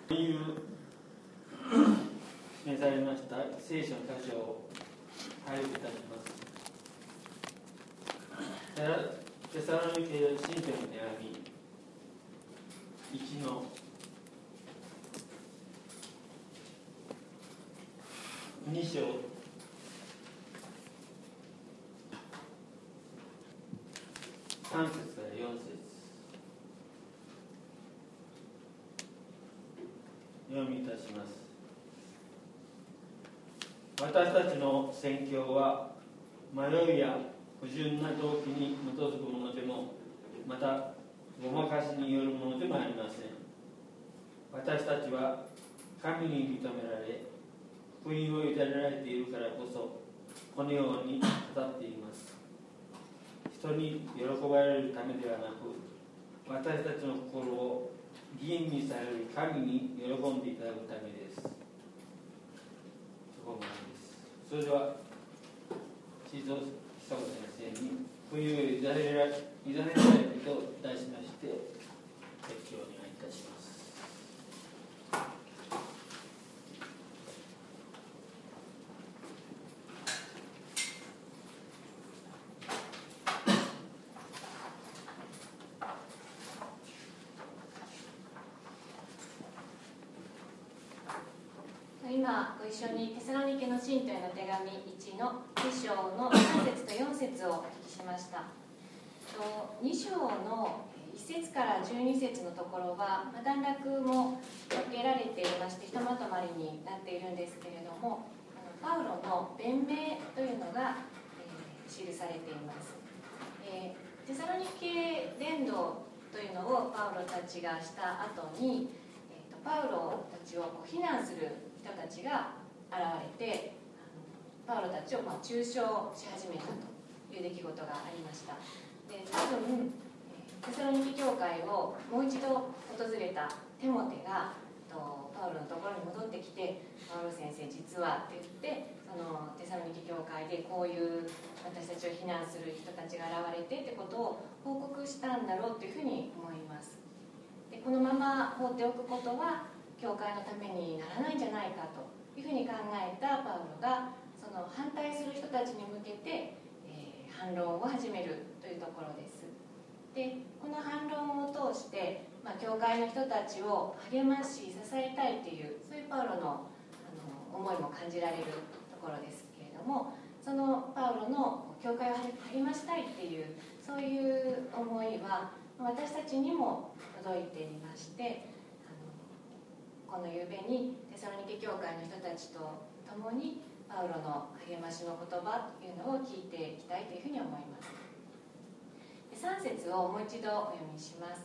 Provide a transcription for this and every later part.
示されました聖書の箇所を配布いたします。テサロニケ信徒の手紙1の2章3節から4節読みいたします。私たちの宣教は迷いや不純な動機に基づくものでも、またごまかしによるものでもありません。私たちは神に認められ、福音を委ねられているからこそこのように語っています。人に喜ばれるためではなく、私たちの心を吟味される神に喜んでいただくためです。そこまでです。それでは地蔵久子先生に福音を委ねられると題しまして説教をお願いいたします。 今ご一緒にテサロニケの信徒への手紙1の2章の3節と4節をお聞きしました。2章の1節から12節のところは段落も分けられていましてひとまとまりになっているんですけれども、パウロの弁明というのが記されています。テサロニケ伝道というのをパウロたちがした後にパウロたちを非難する人たちが現れて、パウロたちを中傷し始めたという出来事がありました。で、多分テサロニケ教会をもう一度訪れたテモテがパウロのところに戻ってきて、パウロ先生実はって言ってそのテサロニケ教会でこういう私たちを非難する人たちが現れてってことを報告したんだろうというふうに思います。でこのまま放っておくことは教会のためにならないんじゃないかというふうに考えたパウロがその反対する人たちに向けて、反論を始めるというところです。でこの反論を通して、教会の人たちを励まし支えたいというそういうパウロの、思いも感じられるところですけれども、そのパウロの教会を励ましたいっていうそういう思いは私たちにも届いていまして、この夕べにテサロニケ教会の人たちと共にパウロの励ましの言葉というのを聞いていきたいというふうに思います。3節をもう一度お読みします。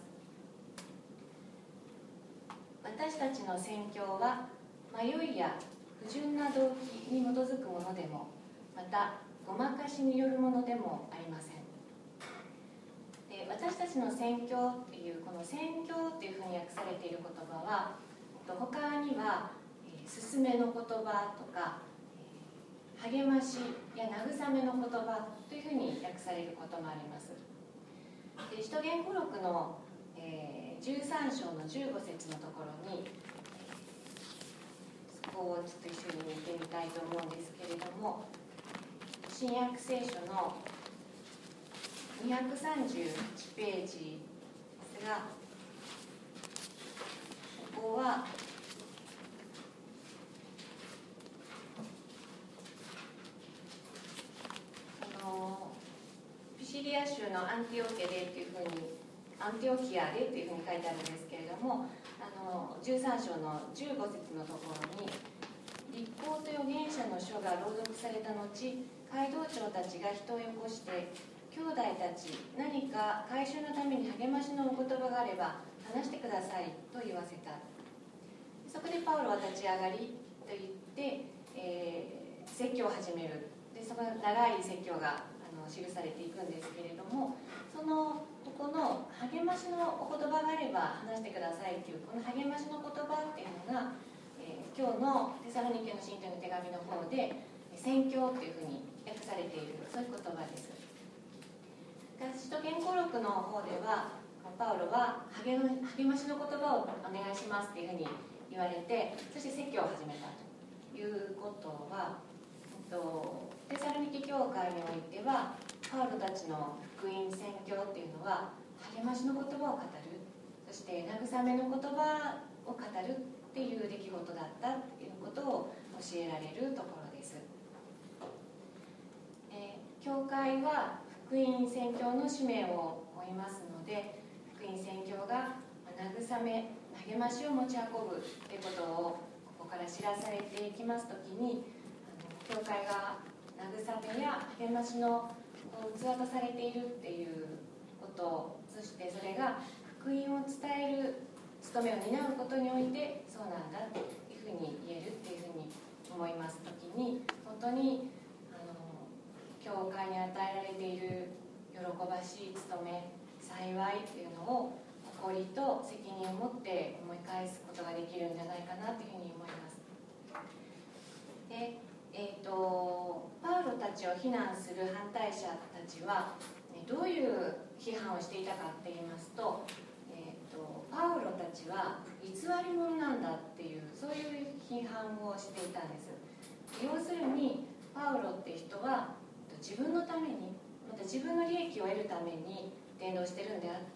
私たちの宣教は迷いや不純な動機に基づくものでも、またごまかしによるものでもありません。で私たちの宣教っていうこの宣教っていうふうに訳されている言葉は他には勧めの言葉とか励ましや慰めの言葉というふうに訳されることもあります。で使徒言語録の13章の15節のところにそこをちょっと一緒に見てみたいと思うんですけれども、新約聖書の238ページですが、ここはピシリア州のアンティオキアでっていうふうに書いてあるんですけれども、13章の15節のところに律法と預言者の書が朗読された後、街道長たちが人をよこして兄弟たち何か改宗のために励ましのお言葉があれば話してくださいと言わせた。そこでパウロは立ち上がりと言って、説教を始める。でその長い説教が記されていくんですけれども、ここの励ましのお言葉があれば話してくださいというこの励ましの言葉っていうのが、今日のテサロニケの信徒の手紙の方で宣教というふうに訳されているそういう言葉です。使徒言語録の方ではパウロは励ましの言葉をお願いしますというふうに言われて、そして説教を始めたということは、テサロニケ教会においてはパウロたちの福音宣教っていうのは励ましの言葉を語る、そして慰めの言葉を語るっていう出来事だったっていうことを教えられるところです。教会は福音宣教の使命を負いますので、福音宣教が慰め励ましを持ち運ぶってことをここから知らされていきますときに、教会が慰めや励ましの器とされているっていうこと、そしてそれが福音を伝える務めを担うことにおいてそうなんだっていうふうに言えるっていうふうに思いますときに、本当に教会に与えられている喜ばしい務め、幸いっていうのを誇りと責任を持って思い返すことができるんじゃないかなというふうに思います。で、パウロたちを非難する反対者たちはどういう批判をしていたかって言いますと、パウロたちは偽り者なんだっていう、そういう批判をしていたんです。要するにパウロって人は自分のために、また自分の利益を得るために伝道してるんであって、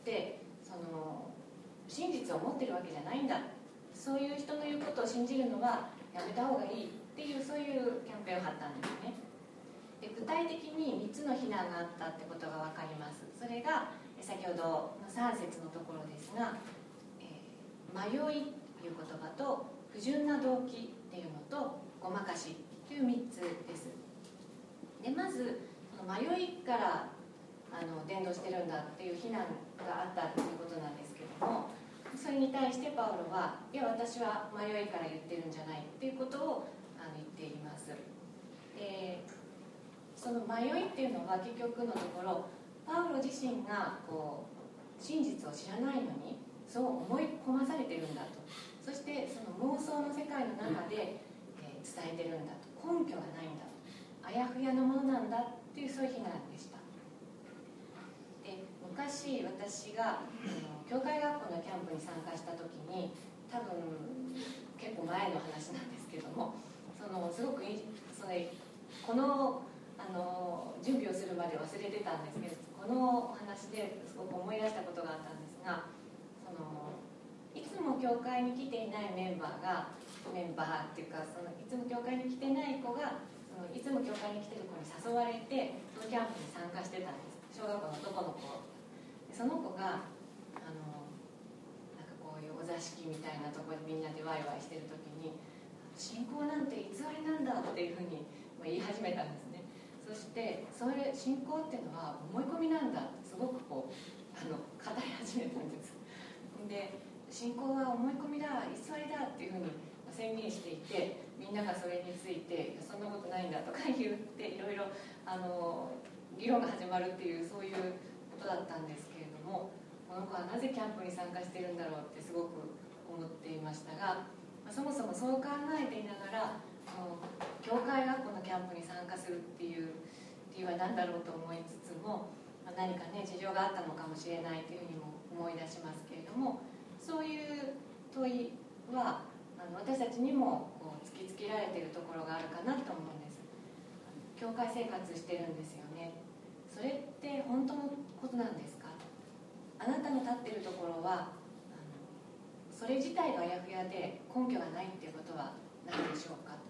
その真実を持ってるわけじゃないんだ、そういう人の言うことを信じるのはやめた方がいいっていう、そういうキャンペーンを張ったんですね。で、具体的に3つの非難があったってことが分かります。それが先ほどの3節のところですが、迷いという言葉と不純な動機っていうのとごまかしという3つです。で、まず迷いから伝道してるんだっていう非難があったということなんですけども、それに対してパウロは、いや私は迷いから言ってるんじゃないっていうことを言っています。で、その迷いっていうのは結局のところ、パウロ自身が真実を知らないのにそう思い込まされてるんだと、そしてその妄想の世界の中で、伝えてるんだと、根拠がないんだと、あやふやなものなんだっていう、そういう非難でした。で、昔私が教会学校のキャンプに参加した時に、多分結構前の話なんですけども、すごくこの準備をするまで忘れてたんですけど、このお話ですごく思い出したことがあったんですが、いつも教会に来ていないメンバーっていうか、いつも教会に来てない子がいつも教会に来てる子に誘われてそのキャンプに参加してたんです。小学校の男の子で、その子がなんかこういうお座敷みたいなところでみんなでワイワイしてる時に、信仰なんて偽りなんだっていうふうに言い始めたんですね。そして信仰っていうのは思い込みなんだってすごく語り始めたんです。で、信仰は思い込みだ、偽りだっていうふうに宣言していて、みんながそれについてそんなことないんだとか言っていろいろ議論が始まるっていう、そういうことだったんですけれども、この子はなぜキャンプに参加してるんだろうってすごく思っていましたが、そもそもそう考えていながら教会学校のキャンプに参加するっていう理由は何だろうと思いつつも、何かね事情があったのかもしれないというふうにも思い出しますけれども、そういう問いは私たちにも突きつけられているところがあるかなと思うんです。教会生活してるんですよね。それって本当のことなんですか？あなたの立っているところはそれ自体があやふやで根拠がないっていうことは何でしょうか？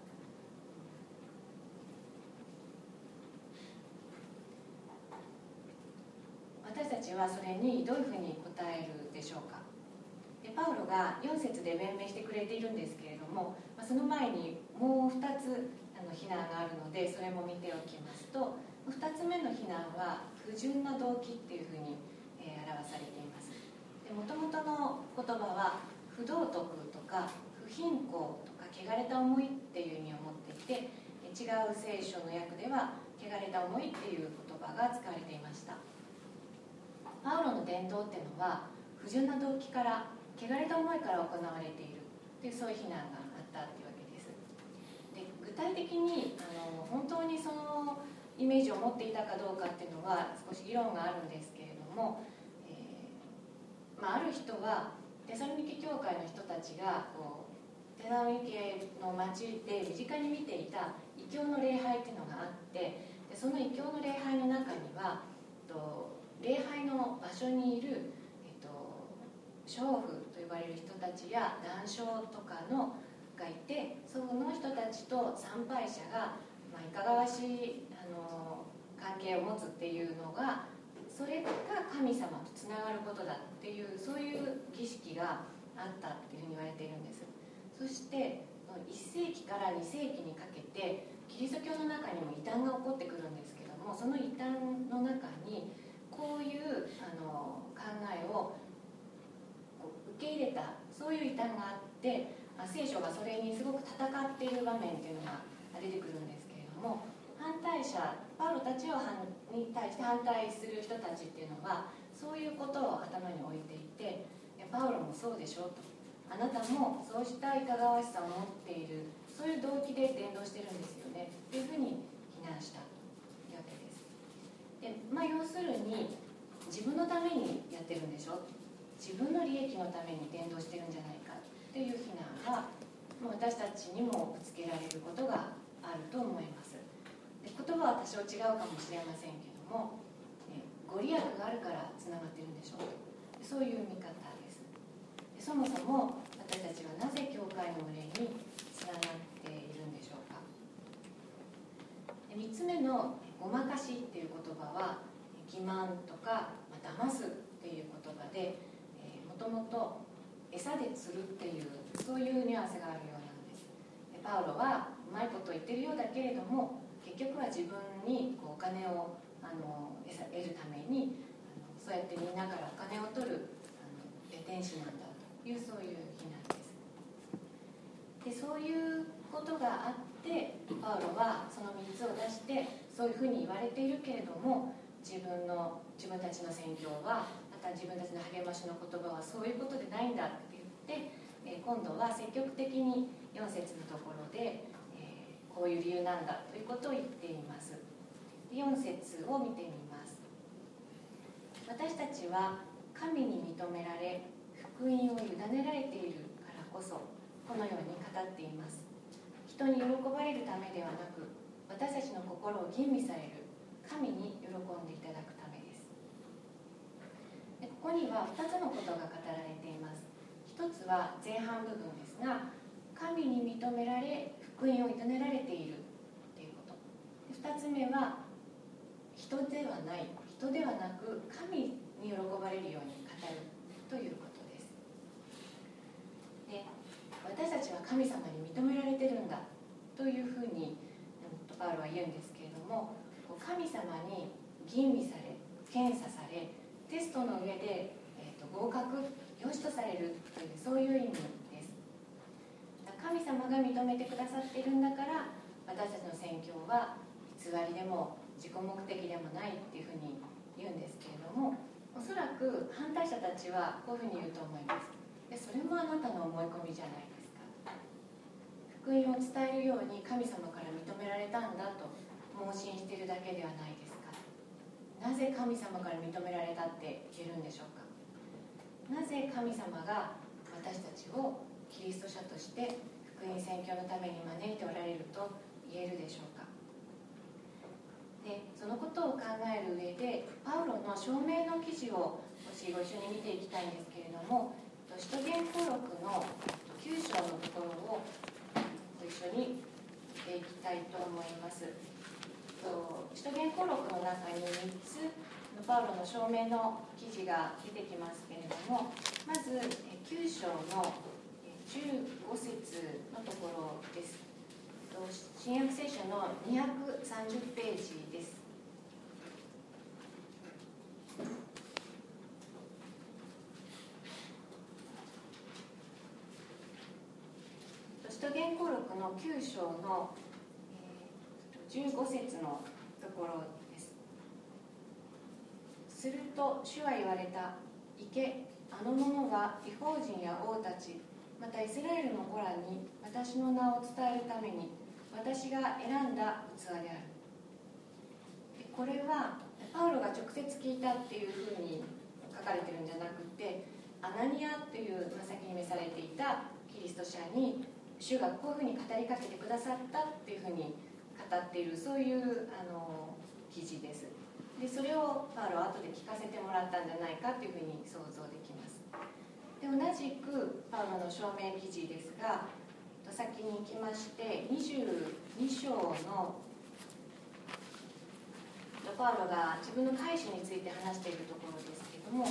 私たちはそれにどういうふうに答えるでしょうか？で、パウロが4節で弁明してくれているんですけれども、その前にもう2つ非難があるので、それも見ておきますと、2つ目の非難は不純な動機っていうふうに、表されています。もともとの言葉は不道徳とか不貧困とか汚れた思いっていう意味を持っていて、違う聖書の訳では汚れた思いっていう言葉が使われていました。パウロの伝道っていうのは不純な動機から汚れた思いから行われているという、そういう非難があったというわけです。で、具体的に本当にそのイメージを持っていたかどうかっていうのは少し議論があるんですけれども、ある人はテサロニケ教会の人たちがテサロニケの町で身近に見ていた異教の礼拝っていうのがあって、でその異教の礼拝の中には礼拝の場所にいる、娼婦と呼ばれる人たちや男娼とかがいて、その人たちと参拝者が、いかがわしい関係を持つっていうのが、それが神様とつながることだっていう、そういう儀式があったっていうふうに言われているんです。そして1世紀から2世紀にかけてキリスト教の中にも異端が起こってくるんですけども、その異端の中にこういう考えを受け入れた、そういう異端があって、聖書がそれにすごく戦っている場面っていうのが出てくるんですけれども、反対者パウロたちに対して反対する人たちっていうのはそういうことを頭に置いていて、パウロもそうでしょうと、あなたもそうしたいかがわしさを持っている、そういう動機で伝道してるんですよねっていうふうに非難したというわけです。で、要するに自分のためにやってるんでしょ、自分の利益のために伝道してるんじゃないかっていう非難が私たちにもぶつけられることがあると思います。で、言葉は多少違うかもしれませんけども、ご利益があるからつながってるんでしょう、そういう見方です。で、そもそも私たちはなぜ教会の群れにつながっているんでしょうか。で、3つ目のごまかしっていう言葉は欺瞞とか、騙すっていう言葉で、もともと餌で釣るっていう、そういうニュアンスがあるようなんです。で、パウロはうまいこと言ってるようだけれども、結局は自分にお金を得るためにそうやってみんなからお金を取る天使なんだという、そういう非難です。で、そういうことがあってパウロはその3つを出して、そういうふうに言われているけれども、自分たちの宣教は、また自分たちの励ましの言葉はそういうことでないんだって言って、今度は積極的に4節のところで、こういう理由なんだということを言っています。4節を見てみます。私たちは神に認められ福音を委ねられているからこそこのように語っています。人に喜ばれるためではなく、私たちの心を吟味される神に喜んでいただくためです。で、ここには2つのことが語られています。1つは前半部分ですが、神に認められ福音を委ねられているということ。2つ目は人ではなく神に喜ばれるように語るということです。で、私たちは神様に認められてるんだというふうにパウロは言うんですけれども、神様に吟味され、検査され、テストの上で、合格、良しとされるという、そういう意味です。神様が認めてくださっているんだから、私たちの宣教は偽りでも自己目的でもないっていうふうに言うんですけれども、おそらく反対者たちはこういうふうに言うと思います。で、それもあなたの思い込みじゃないですか。福音を伝えるように神様から認められたんだと盲信しているだけではないですか。なぜ神様から認められたって言えるんでしょうか。なぜ神様が私たちをキリスト者として福音宣教のために招いておられると言えるでしょうか。で、そのことを考える上でパウロの証明の記事をもしご一緒に見ていきたいんですけれども、使徒言行録の9章のところをご一緒に見ていきたいと思います。使徒言行録の中に3つパウロの証明の記事が出てきますけれども、まず9章の15節のところです。新約聖書の230ページです。使徒言行録の9章の15節のところです。すると主は言われた。行け、あの者は異邦人や王たち、またイスラエルの子らに私の名を伝えるために私が選んだ器である。これはパウロが直接聞いたっていうふうに書かれてるんじゃなくて、アナニアっていう、先に召されていたキリスト者に主がこういうふうに語りかけてくださったっていうふうに語っている、そういう記事です。でそれをパウロは後で聞かせてもらったんじゃないかというふうに想像できます。で同じくパウロの証明記事ですが、先に行きまして22章のパウロが自分の改心について話しているところですけれども、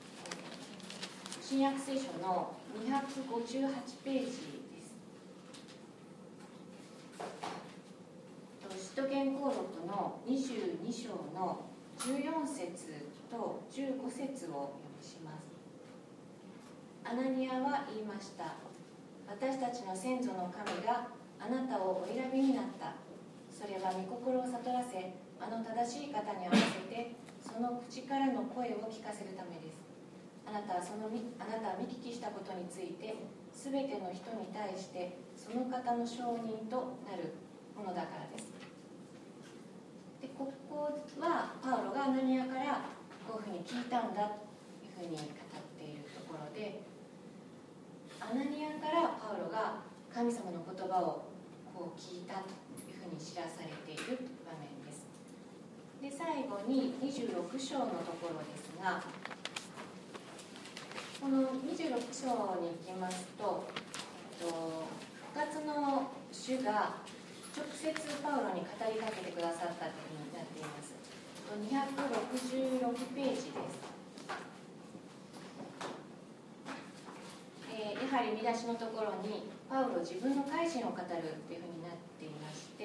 新約聖書の258ページです。使徒言行録の22章の14節と15節を読みします。アナニアは言いました。私たちの先祖の神があなたをお選びになった。それは御心を悟らせ、あの正しい方に合わせてその口からの声を聞かせるためです。あなたは見聞きしたことについてすべての人に対してその方の証人となるものだからです。でここはパウロがアナニアからこういうふうに聞いたんだというふうに語っているところで、アナニアからパウロが神様の言葉をこう聞いたというふうに知らされている場面です。で最後に26章のところですが、この26章に行きますと、復活の主が直接パウロに語りかけてくださったというふうになっています。266ページです。やはり見出しのところにパウロ自分の改心を語るというふうになっていまして、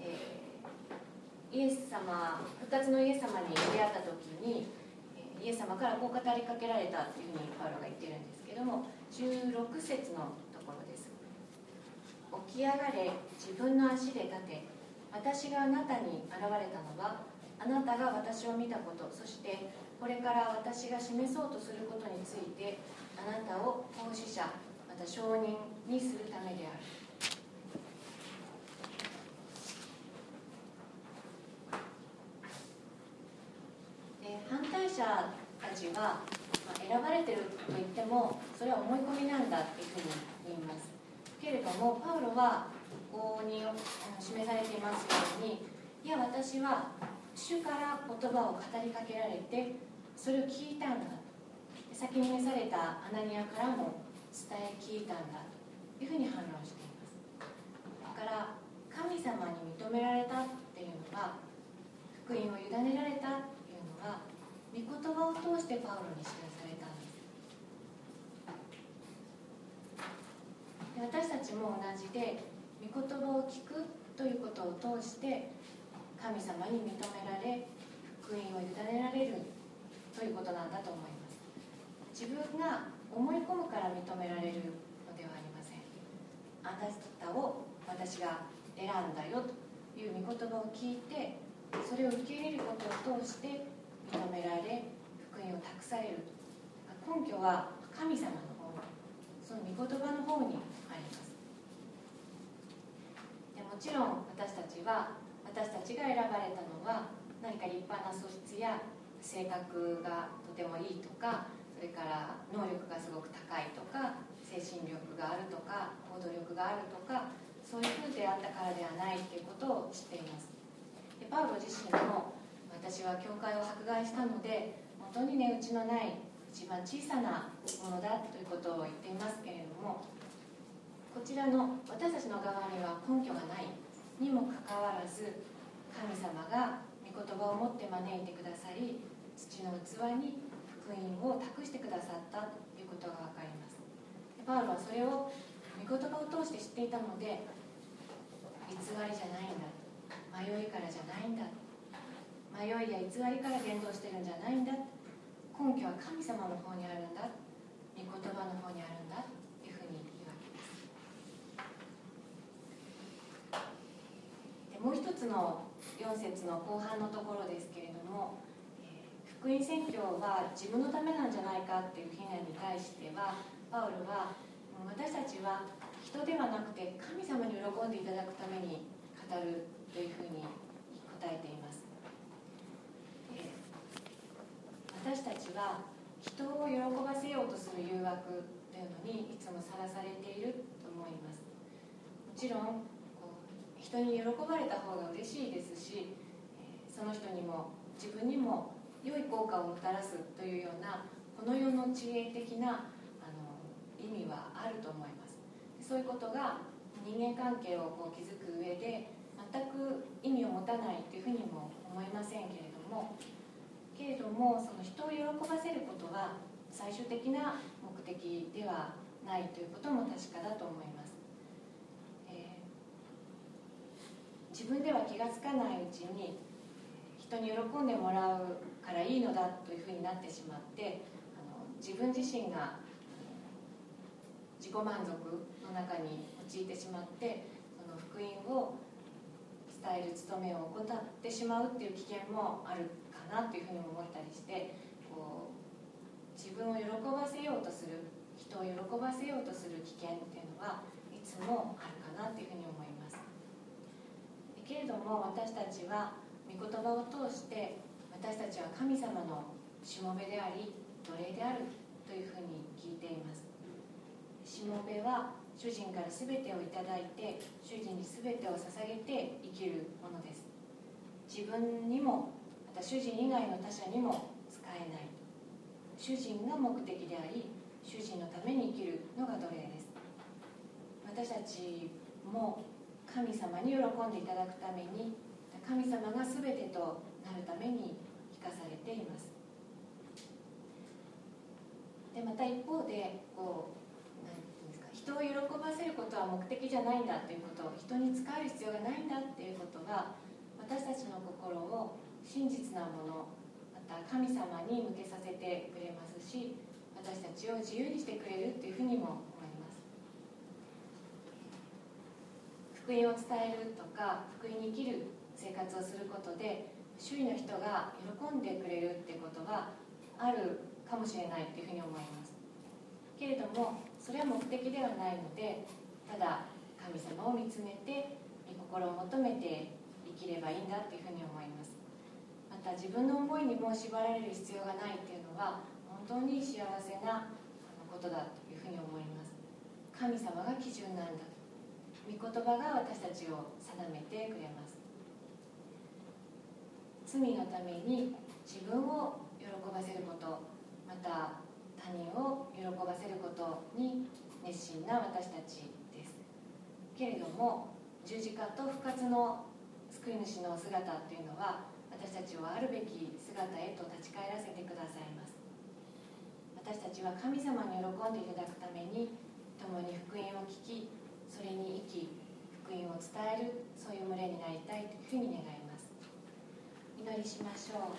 イエス様、復活のイエス様に出会った時にイエス様からこう語りかけられたというふうにパウロが言っているんですけども、16節のところです。起き上がれ、自分の足で立て、私があなたに現れたのはあなたが私を見たこと、そしてこれから私が示そうとすることについてあなたを奉仕者、また証人にするためである。で反対者たちは、選ばれていると言ってもそれは思い込みなんだというふうに言います。けれどもパウロはここに示されていますように、いや私は主から言葉を語りかけられてそれを聞いたんだ、先に召されたアナニアからも伝え聞いたんだというふうに反論しています。だから神様に認められたっていうのは、福音を委ねられたっていうのは御言葉を通してパウロに知らされたんです。で私たちも同じで、御言葉を聞くということを通して神様に認められ、福音を委ねられるということなんだと思います。自分が思い込むから認められるのではありません。あなたを私が選んだよという御言葉を聞いて、それを受け入れることを通して認められ、福音を託される。根拠は神様の方、その御言葉の方にあります。でもちろん私たちが選ばれたのは何か立派な素質や性格がとてもいいとか、それから能力がすごく高いとか、精神力があるとか、行動力があるとか、そういう風であったからではないということを知っています。でパウロ自身も、私は教会を迫害したので本当に値打ちのない一番小さなものだということを言っていますけれども、こちらの私たちの側には根拠がないにもかかわらず、神様が御言葉を持って招いてくださり、土の器に福音を託してくださったということが分かります。パウロはそれを御言葉を通して知っていたので、偽りじゃないんだ、迷いからじゃないんだ、迷いや偽りから伝道してるんじゃないんだ、根拠は神様の方にあるんだ、御言葉の方にあるんだというふうに言うわけです。でもう一つの4節の後半のところですけれども、福音宣教は自分のためなんじゃないかっていう非難に対しては、パウロは私たちは人ではなくて神様に喜んでいただくために語るというふうに答えています。私たちは人を喜ばせようとする誘惑というのにいつもさらされていると思います。 ちろん人に喜ばれた方が嬉しいですし、その人にも自分にも良い効果をもたらすというようなこの世の知恵的な意味はあると思います。そういうことが人間関係を築く上で全く意味を持たないというふうにも思いませんけれども、その人を喜ばせることは最終的な目的ではないということも確かだと思います。自分では気がつかないうちに人に喜んでもらうからいいのだというふうになってしまって、自分自身が自己満足の中に陥ってしまって、その福音を伝える務めを怠ってしまうっていう危険もあるかなというふうに思ったりして、自分を喜ばせようとする、人を喜ばせようとする危険っていうのはいつもあるかなというふうに思います。けれども私たちは御言葉を通して私たちは神様のしもべであり奴隷であるというふうに聞いています。しもべは主人から全てをいただいて主人に全てを捧げて生きるものです。自分にもまた主人以外の他者にも使えない、主人が目的であり主人のために生きるのが奴隷です。私たちも神様に喜んでいただくために、神様が全てとなるために生かされています。でまた一方で人を喜ばせることは目的じゃないんだということ、人に仕える必要がないんだということが私たちの心を真実なもの、また神様に向けさせてくれますし、私たちを自由にしてくれるというふうにも思います。福音を伝えるとか福音に生きる生活をすることで周囲の人が喜んでくれるっていうことはあるかもしれないというふうに思います。けれどもそれは目的ではないので、ただ神様を見つめて御心を求めて生きればいいんだというふうに思います。また自分の思いにも縛られる必要がないというのは本当に幸せなことだというふうに思います。神様が基準なんだ、御言葉が私たちを定めてくれます。罪のために自分を喜ばせること、また他人を喜ばせることに熱心な私たちです。けれども十字架と復活の救い主の姿というのは私たちをあるべき姿へと立ち返らせてくださいます。私たちは神様に喜んでいただくために共に福音を聞き、それに生き、福音を伝える、そういう群れになりたいというふうに願います。祈りしましょう。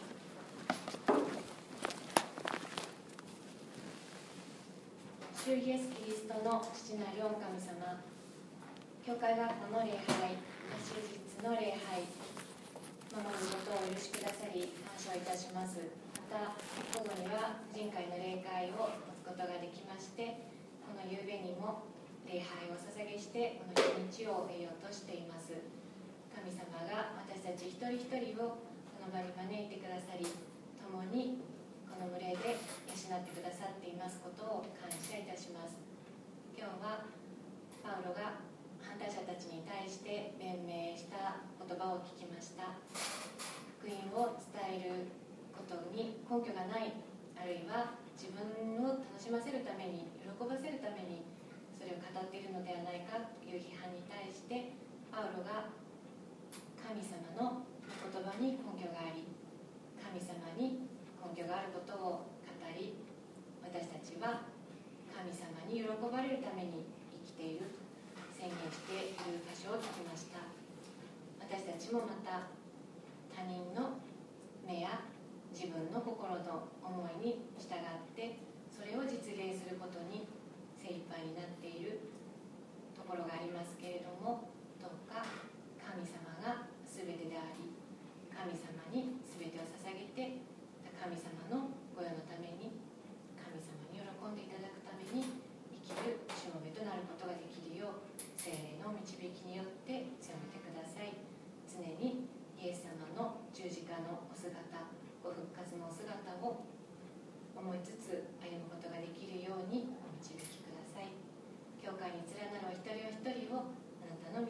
主イエス・キリストの父なる御神様、教会学校の礼拝、終日の礼拝、守ることをお許しくださり感謝をいたします。また午後には婦人会の礼会を持つことができまして、この夕べにも礼拝を捧げしてこの一日を終えようとしています。神様が私たち一人一人をこの場に招いてくださり、共にこの群れで養ってくださっていますことを感謝いたします。今日はパウロが反対者たちに対して弁明した言葉を聞きました。福音を伝えることに根拠がない、あるいは自分を楽しませるために、喜ばせるためにそれを語っているのではないかという批判に対してパウロが神様の言葉に根拠があり、神様に根拠があることを語り、私たちは神様に喜ばれるために生きている宣言している箇所を聞きました。私たちもまた他人の目や自分の心の思いに従ってそれを実現することに精一杯になっているところがありますけれども、どうか神様が全てであり、神様に全てを捧げて、神様の御用のために、神様に喜んでいただくために生きるしもべとなることができるよう聖霊の導きによって強めてください。常にイエス様の十字架のお姿、ご復活のお姿を思いつつ歩むことができるようにお導きください。教会に連なるお一人お一人をあなたの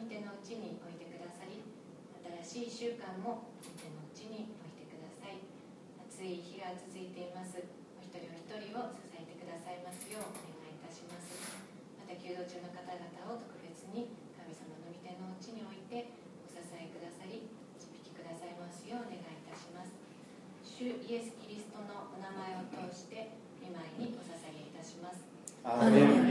しい1週間も御手のうちに置いてください。暑い日が続いています。お一人お一人を支えてくださいますようお願いいたします。また弓道中の方々を特別に神様の御手のうちに置いてお支えくださり導きくださいますようお願いいたします。主イエス・キリストのお名前を通して御前にお捧げいたします。 アーメン。